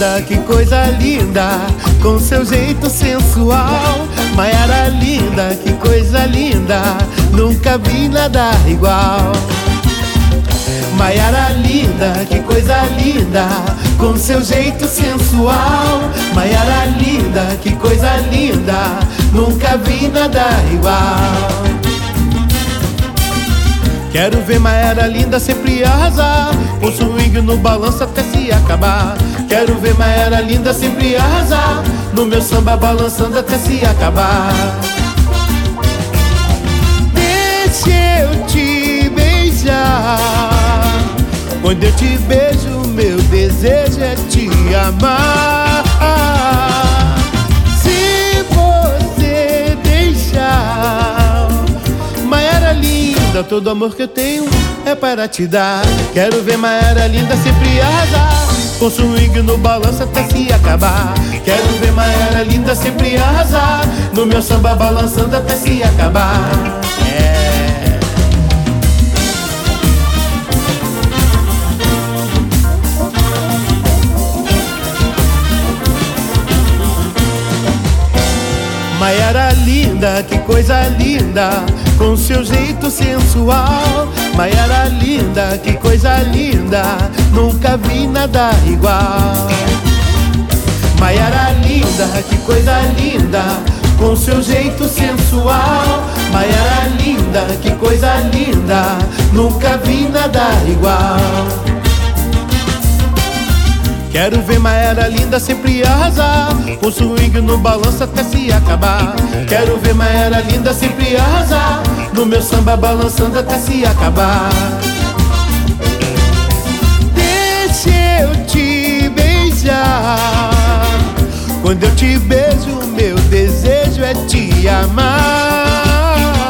linda, que coisa linda, com seu jeito sensual. Maiara linda, que coisa linda, nunca vi nada igual. Maiara linda, que coisa linda, com seu jeito sensual. Maiara linda, que coisa linda, nunca vi nada igual. Quero ver Maiara linda sempre arrasar, com swing no balanço até se acabar. Quero ver Maiara linda sempre arrasar, no meu samba balançando até se acabar. Deixa eu te beijar, quando eu te beijo meu desejo é te amar. Se você deixar, Maiara linda, todo amor que eu tenho é para te dar. Quero ver Maiara linda sempre arrasar, com swing no balanço até se acabar. Quero ver Maiara linda sempre arrasar, no meu samba balançando até se acabar. Maiara linda, que coisa linda, com seu jeito sensual. Maiara linda, que coisa linda, nunca vi nada igual. Maiara linda, que coisa linda, com seu jeito sensual. Maiara linda, que coisa linda, nunca vi nada igual. Quero ver Maiara linda sempre arrasar, com swing no balanço até se acabar. Quero ver Maiara linda sempre arrasar, no meu samba balançando até se acabar. Deixa eu te beijar, quando eu te beijo meu desejo é te amar.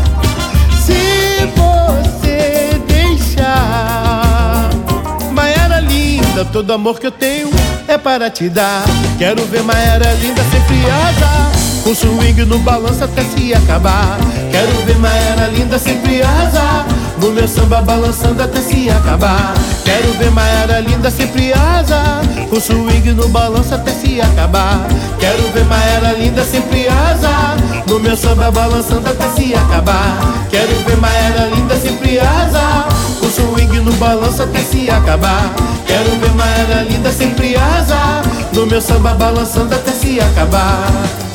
Se você deixar, Maiara linda, todo amor que eu tenho é para te dar. Quero ver Maiara linda sempre arrasar, com swing no balanço até se acabar. Quero ver Maiara linda sempre arrasar, no meu samba balançando até se acabar. Quero ver Maiara linda sempre arrasar, com swing no balanço até se acabar. Quero ver Maiara linda sempre arrasar, no meu samba balançando até se acabar. Quero ver Maiara linda sempre arrasar, com swing no balanço até se acabar. Quero ver Maiara linda sempre arrasar, no meu samba balançando até se acabar.